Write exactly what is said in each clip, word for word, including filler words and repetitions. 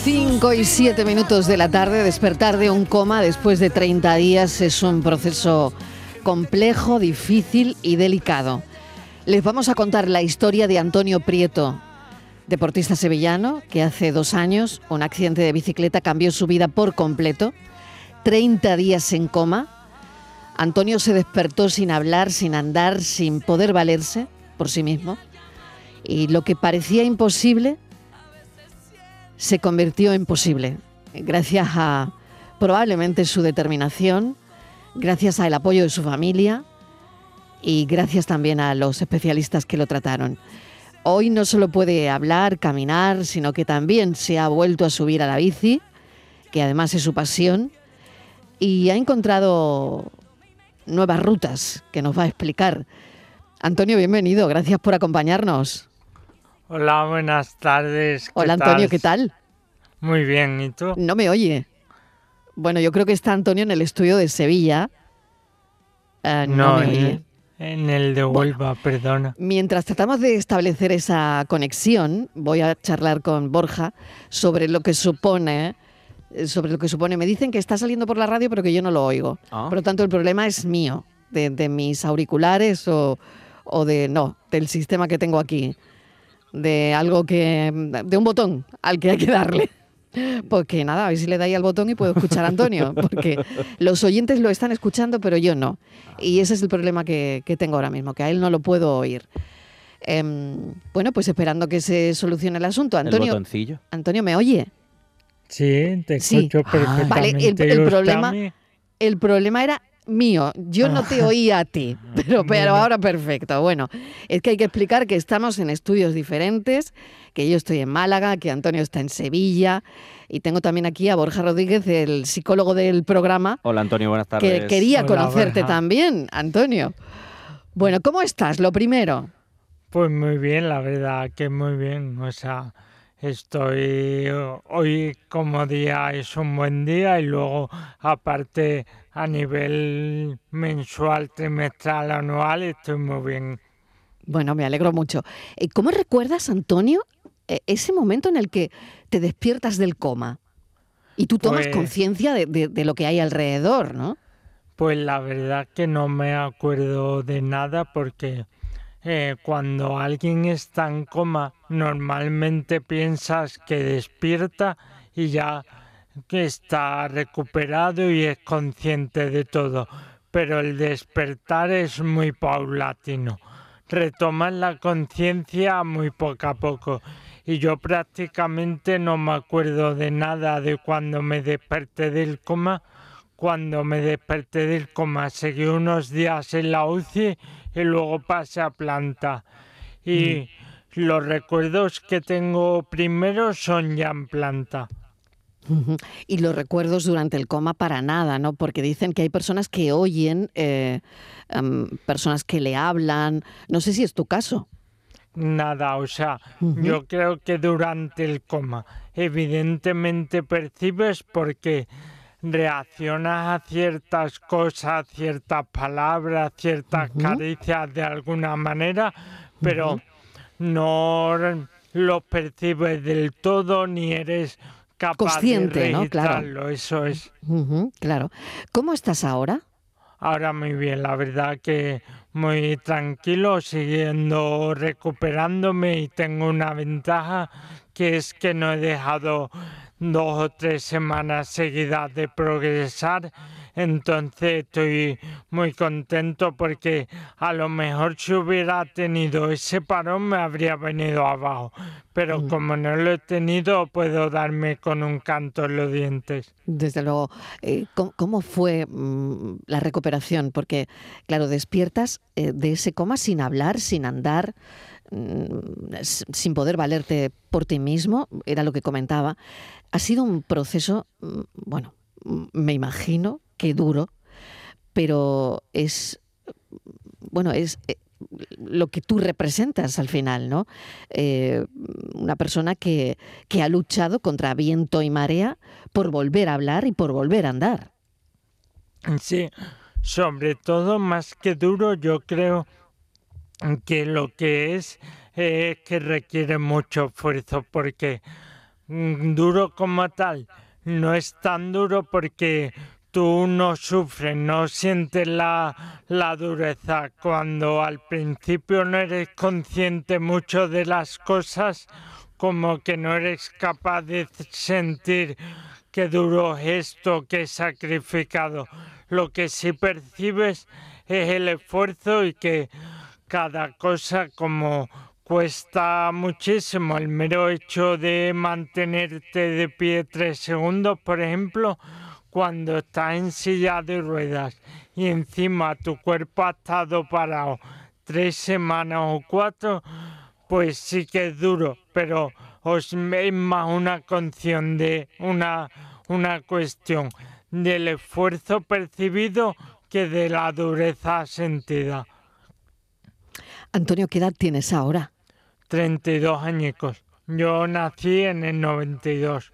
cinco y siete minutos de la tarde. Despertar de un coma después de treinta días es un proceso complejo, difícil y delicado. Les vamos a contar la historia de Antonio Prieto, deportista sevillano que hace dos años un accidente de bicicleta cambió su vida por completo. treinta días en coma. Antonio se despertó sin hablar, sin andar, sin poder valerse por sí mismo. Y lo que parecía imposible se convirtió en posible, gracias a probablemente su determinación, gracias al apoyo de su familia y gracias también a los especialistas que lo trataron. Hoy no solo puede hablar, caminar, sino que también se ha vuelto a subir a la bici, que además es su pasión, y ha encontrado nuevas rutas que nos va a explicar. Antonio, bienvenido, gracias por acompañarnos. Hola, buenas tardes. Hola Antonio, ¿qué tal? Muy bien, ¿y tú? No me oye. Bueno, yo creo que está Antonio en el estudio de Sevilla. Uh, no, no me en, oye. en el de Huelva, bueno, perdona. Mientras tratamos de establecer esa conexión, voy a charlar con Borja sobre lo que supone, sobre lo que supone. Me dicen que está saliendo por la radio, pero que yo no lo oigo. ¿Ah? Por lo tanto, el problema es mío, de, de mis auriculares o, o de no, del sistema que tengo aquí. De algo que... de un botón al que hay que darle. Porque nada, a ver si le dais al botón y puedo escuchar a Antonio. Porque los oyentes lo están escuchando, pero yo no. Y ese es el problema que, que tengo ahora mismo, que a él no lo puedo oír. Eh, bueno, pues esperando que se solucione el asunto. Antonio, ¿El botoncillo? Antonio, ¿me oye? Sí, te escucho sí. perfectamente. Ah, vale, el, el, problema, el problema era... mío, yo no te oía a ti, pero, pero ahora perfecto. Bueno, es que hay que explicar que estamos en estudios diferentes, que yo estoy en Málaga, que Antonio está en Sevilla, y tengo también aquí a Borja Rodríguez, el psicólogo del programa. Hola Antonio, buenas tardes. Que quería Hola, conocerte Borja. También, Antonio. Bueno, ¿cómo estás? Lo primero. Pues muy bien, la verdad que muy bien, o sea... Estoy hoy como día es un buen día y luego aparte a nivel mensual, trimestral, anual estoy muy bien. Bueno, me alegro mucho. ¿Cómo recuerdas, Antonio, ese momento en el que te despiertas del coma y tú tomas pues, conciencia de, de, de lo que hay alrededor, ¿no? Pues la verdad que no me acuerdo de nada porque... Eh, cuando alguien está en coma, normalmente piensas que despierta y ya que está recuperado y es consciente de todo. Pero el despertar es muy paulatino. Retomas la conciencia muy poco a poco. Y yo prácticamente no me acuerdo de nada de cuando me desperté del coma. Cuando me desperté del coma, seguí unos días en la U C I y luego pasé a planta. Y mm. los recuerdos que tengo primero son ya en planta. Uh-huh. Y los recuerdos durante el coma para nada, ¿no? Porque dicen que hay personas que oyen, eh, um, personas que le hablan. No sé si es tu caso. Nada, o sea, uh-huh. yo creo que durante el coma evidentemente percibes porque... reaccionas a ciertas cosas, ciertas palabras, ciertas uh-huh. caricias de alguna manera, pero uh-huh. no lo percibes del todo ni eres capaz consciente, de registrarlo, ¿no? Claro. Eso es. Uh-huh, claro. ¿Cómo estás ahora? Ahora muy bien, la verdad que muy tranquilo, siguiendo recuperándome y tengo una ventaja que es que no he dejado dos o tres semanas seguidas de progresar, entonces estoy muy contento porque a lo mejor si hubiera tenido ese parón me habría venido abajo, pero mm. como no lo he tenido puedo darme con un canto en los dientes. Desde luego, eh, ¿cómo, ¿cómo fue mmm, la recuperación? Porque claro, despiertas eh, de ese coma sin hablar, sin andar, sin poder valerte por ti mismo, era lo que comentaba. Ha sido un proceso, bueno, me imagino que duro, pero es, bueno, es lo que tú representas al final, ¿no? Eh, una persona que, que ha luchado contra viento y marea por volver a hablar y por volver a andar. Sí, sobre todo más que duro, yo creo que lo que es es eh, que requiere mucho esfuerzo porque mm, duro como tal, no es tan duro porque tú no sufres, no sientes la, la dureza. Cuando al principio no eres consciente mucho de las cosas, como que no eres capaz de sentir qué duro es esto que he sacrificado. Lo que sí percibes es el esfuerzo y que cada cosa como cuesta muchísimo. El mero hecho de mantenerte de pie tres segundos, por ejemplo, cuando estás en silla de ruedas y encima tu cuerpo ha estado parado tres semanas o cuatro, pues sí que es duro, pero os es más una cuestión de una, una cuestión del esfuerzo percibido que de la dureza sentida. Antonio, ¿qué edad tienes ahora? treinta y dos añicos. Yo nací en el noventa y dos.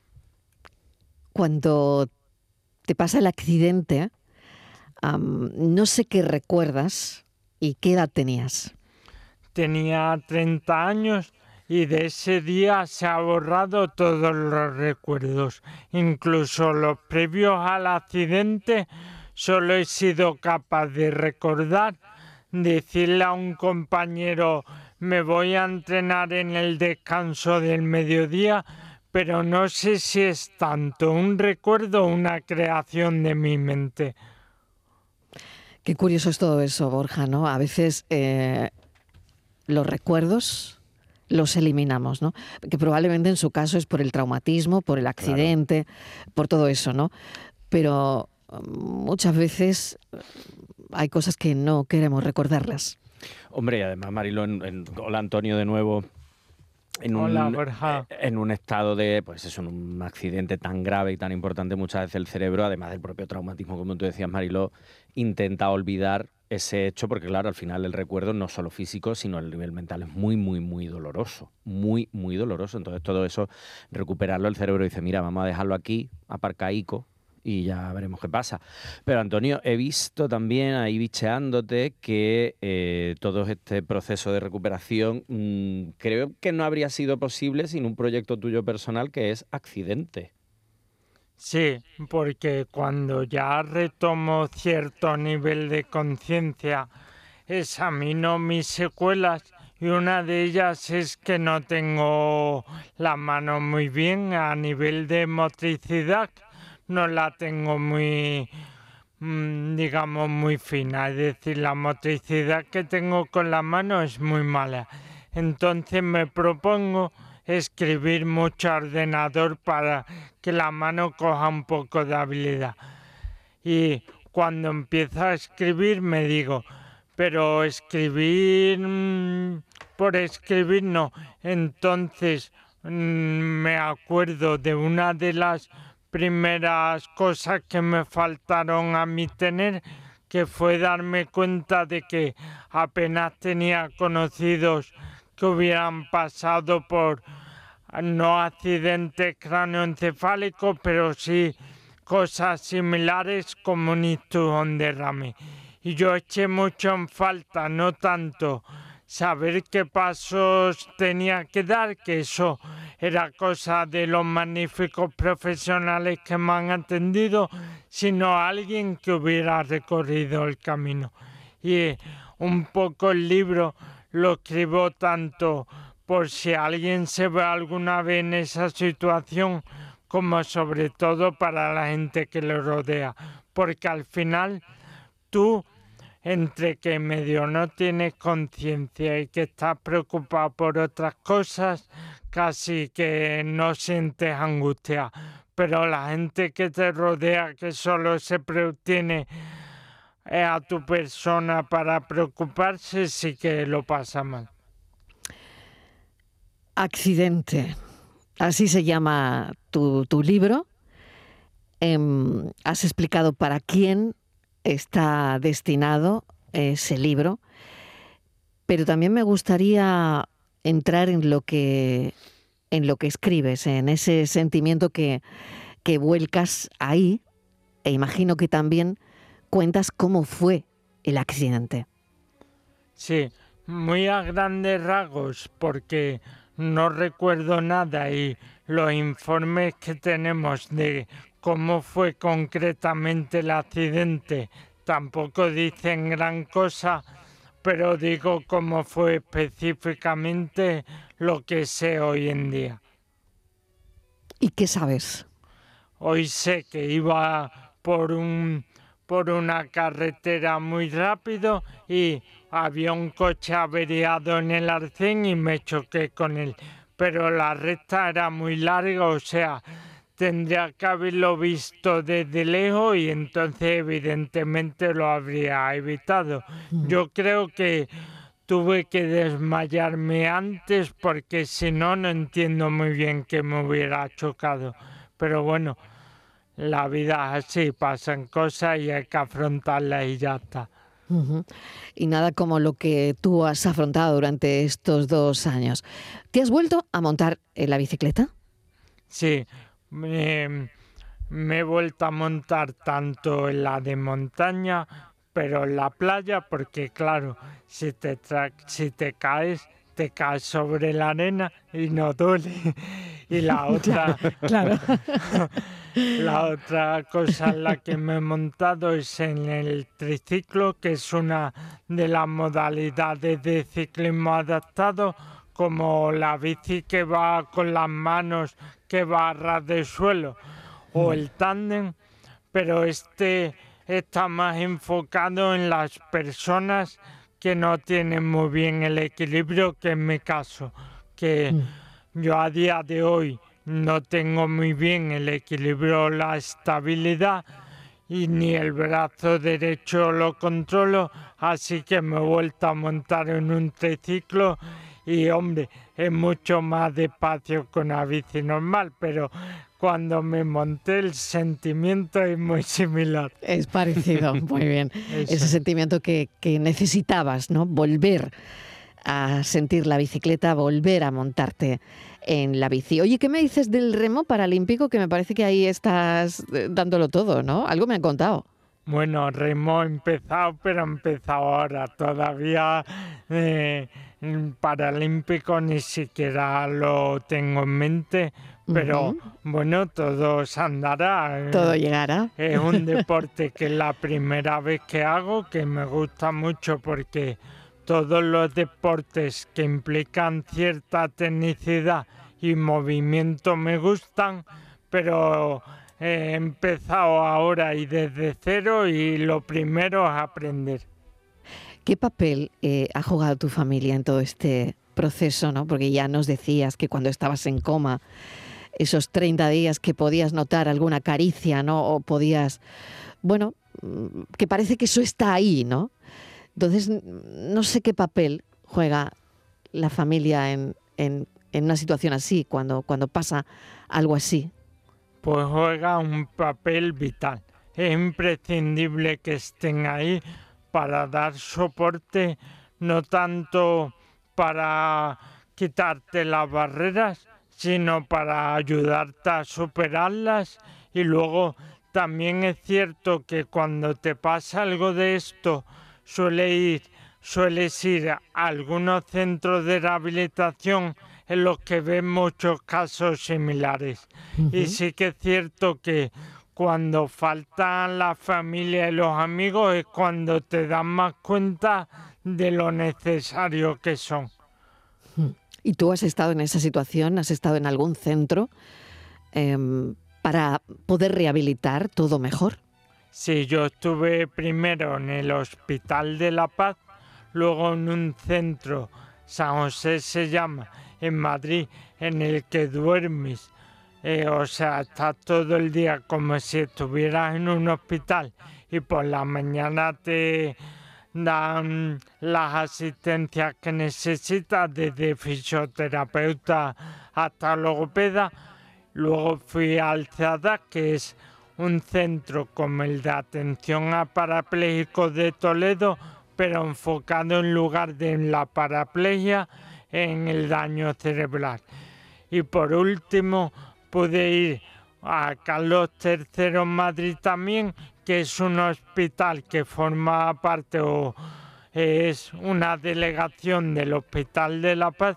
Cuando te pasa el accidente, um, no sé qué recuerdas y qué edad tenías. Tenía treinta años y de ese día se ha borrado todos los recuerdos, incluso los previos al accidente. Solo he sido capaz de recordar decirle a un compañero: me voy a entrenar en el descanso del mediodía, pero no sé si es tanto un recuerdo o una creación de mi mente. Qué curioso es todo eso, Borja, ¿no? A veces eh, los recuerdos los eliminamos, ¿no? Que probablemente en su caso es por el traumatismo, por el accidente, claro, por todo eso, ¿no? Pero muchas veces hay cosas que no queremos recordarlas. Hombre, y además, Mariló, en, en, hola Antonio de nuevo, en un, hola, Borja. en un estado de, pues eso, en un accidente tan grave y tan importante, muchas veces el cerebro, además del propio traumatismo, como tú decías, Mariló, intenta olvidar ese hecho, porque claro, al final el recuerdo no solo físico, sino el nivel mental es muy, muy, muy doloroso, muy, muy doloroso. Entonces todo eso, recuperarlo, el cerebro dice: mira, vamos a dejarlo aquí, aparcaico, y ya veremos qué pasa. Pero Antonio, he visto también ahí bicheándote que eh, todo este proceso de recuperación mmm, creo que no habría sido posible sin un proyecto tuyo personal que es Accidente. Sí, porque cuando ya retomo cierto nivel de conciencia, examino mis secuelas y una de ellas es que no tengo la mano muy bien a nivel de motricidad. No la tengo muy, digamos, muy fina, es decir, la motricidad que tengo con la mano es muy mala. Entonces me propongo escribir mucho ordenador para que la mano coja un poco de habilidad. Y cuando empiezo a escribir me digo, pero escribir mmm, por escribir no. Entonces mmm, me acuerdo de una de las primeras cosas que me faltaron a mí tener, que fue darme cuenta de que apenas tenía conocidos que hubieran pasado por no accidentes cráneoencefálicos, pero sí cosas similares como un ictus, un derrame. Y yo eché mucho en falta, no tanto saber qué pasos tenía que dar, que eso era cosa de los magníficos profesionales que me han atendido, sino alguien que hubiera recorrido el camino. Y un poco el libro lo escribo tanto por si alguien se ve alguna vez en esa situación, como sobre todo para la gente que lo rodea, porque al final tú, entre que medio no tienes conciencia y que estás preocupado por otras cosas, casi que no sientes angustia, pero la gente que te rodea, que solo se tiene a tu persona para preocuparse, sí que lo pasa mal. Accidente, así se llama tu, tu libro. Eh, has explicado para quién está destinado ese libro, pero también me gustaría entrar en lo que, en lo que escribes, en ese sentimiento que, que vuelcas ahí, e imagino que también cuentas cómo fue el accidente. Sí, muy a grandes rasgos, porque no recuerdo nada y los informes que tenemos de cómo fue concretamente el accidente tampoco dicen gran cosa, pero digo cómo fue específicamente lo que sé hoy en día. ¿Y qué sabes? Hoy sé que iba por un por una carretera muy rápido y había un coche averiado en el arcén y me choqué con él. Pero la recta era muy larga, o sea, tendría que haberlo visto desde lejos y entonces evidentemente lo habría evitado. Mm. Yo creo que tuve que desmayarme antes porque si no, no entiendo muy bien que me hubiera chocado. Pero bueno, la vida es así, pasan cosas y hay que afrontarlas y ya está. Uh-huh. Y nada como lo que tú has afrontado durante estos dos años. ¿Te has vuelto a montar en la bicicleta? Sí, me, me he vuelto a montar tanto en la de montaña, pero en la playa, porque claro, si te, tra- si te caes, te caes sobre la arena y no duele. Y la otra, Claro. la otra cosa en la que me he montado es en el triciclo, que es una de las modalidades de ciclismo adaptado, como la bici que va con las manos, que va a ras de suelo, o el tándem, pero este está más enfocado en las personas que no tienen muy bien el equilibrio, que en mi caso, que Mm. yo a día de hoy no tengo muy bien el equilibrio, la estabilidad y ni el brazo derecho lo controlo, así que me he vuelto a montar en un triciclo y hombre, es mucho más despacio que una bici normal, pero cuando me monté el sentimiento es muy similar. Es parecido, muy bien. Eso. Ese sentimiento que, que necesitabas, ¿no? Volver a sentir la bicicleta, volver a montarte en la bici. Oye, ¿qué me dices del remo paralímpico? Que me parece que ahí estás eh, dándolo todo, ¿no? Algo me han contado. Bueno, remo he empezado, pero he empezado ahora. Todavía eh, paralímpico ni siquiera lo tengo en mente, pero Uh-huh. bueno, todo se andará. Todo llegará. Es un deporte que es la primera vez que hago, que me gusta mucho porque todos los deportes que implican cierta tecnicidad y movimiento me gustan, pero he empezado ahora y desde cero y lo primero es aprender. ¿Qué papel eh, ha jugado tu familia en todo este proceso, ¿no? Porque ya nos decías que cuando estabas en coma, esos treinta días que podías notar alguna caricia, ¿no? O podías, bueno, que parece que eso está ahí, ¿no? Entonces, no sé qué papel juega la familia en, en, en una situación así, cuando, cuando pasa algo así. Pues juega un papel vital. Es imprescindible que estén ahí para dar soporte, no tanto para quitarte las barreras, sino para ayudarte a superarlas. Y luego también es cierto que cuando te pasa algo de esto, suele ir, sueles ir a algunos centros de rehabilitación en los que ven muchos casos similares. Uh-huh. Y sí que es cierto que cuando faltan la familia y los amigos es cuando te das más cuenta de lo necesario que son. ¿Y tú has estado en esa situación? ¿Has estado en algún centro eh, para poder rehabilitar todo mejor? Sí, yo estuve primero en el Hospital de la Paz, luego en un centro, San José se llama, en Madrid, en el que duermes. Eh, o sea, estás todo el día como si estuvieras en un hospital y por la mañana te dan las asistencias que necesitas, desde fisioterapeuta hasta logopeda. Luego fui al C A D A, que es un centro como el de atención a parapléjicos de Toledo, pero enfocado en lugar de en la paraplegia, en el daño cerebral. Y por último pude ir a Carlos tercero en Madrid también, que es un hospital que forma parte o es una delegación del Hospital de la Paz,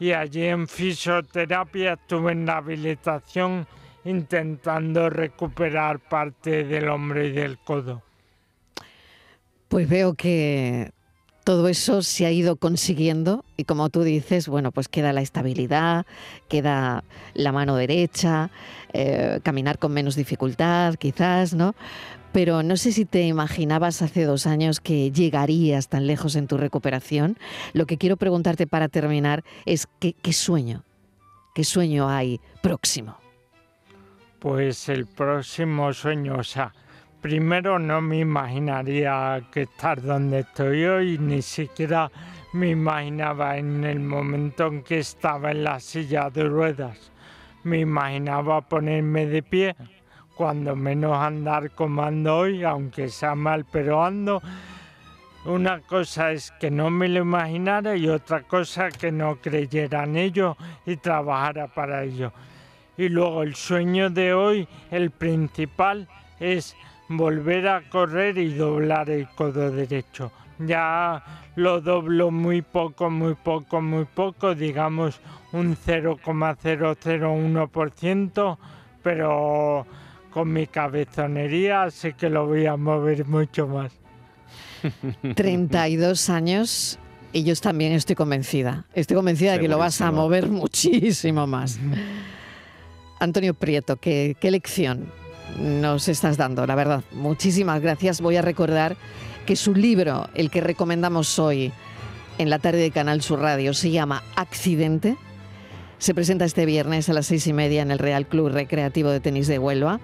y allí en fisioterapia estuve en rehabilitación intentando recuperar parte del hombro y del codo. Pues veo que todo eso se ha ido consiguiendo y como tú dices, bueno, pues queda la estabilidad, queda la mano derecha, eh, caminar con menos dificultad quizás, ¿no? Pero no sé si te imaginabas hace dos años que llegarías tan lejos en tu recuperación. Lo que quiero preguntarte para terminar es ¿qué, qué sueño? ¿Qué sueño hay próximo? Pues el próximo sueño, o sea, primero no me imaginaría que estar donde estoy hoy, ni siquiera me imaginaba en el momento en que estaba en la silla de ruedas. Me imaginaba ponerme de pie, cuando menos andar como ando hoy, aunque sea mal, pero ando. Una cosa es que no me lo imaginara y otra cosa que no creyera en ello y trabajara para ello. Y luego el sueño de hoy, el principal, es volver a correr y doblar el codo derecho. Ya lo doblo muy poco, muy poco, muy poco, digamos un cero coma cero cero uno por ciento, pero con mi cabezonería sé que lo voy a mover mucho más. treinta y dos años y yo también estoy convencida. Estoy convencida de que lo vas a mover muchísimo más. Antonio Prieto, ¿qué, qué lección nos estás dando? La verdad, muchísimas gracias. Voy a recordar que su libro, el que recomendamos hoy en la tarde de Canal Sur Radio, se llama Accidente. Se presenta este viernes a las seis y media en el Real Club Recreativo de Tenis de Huelva.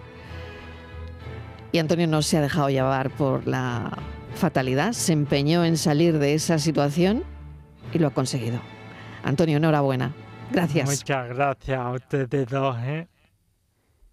Y Antonio no se ha dejado llevar por la fatalidad, se empeñó en salir de esa situación y lo ha conseguido. Antonio, enhorabuena. Gracias. Muchas gracias a ustedes dos, ¿eh?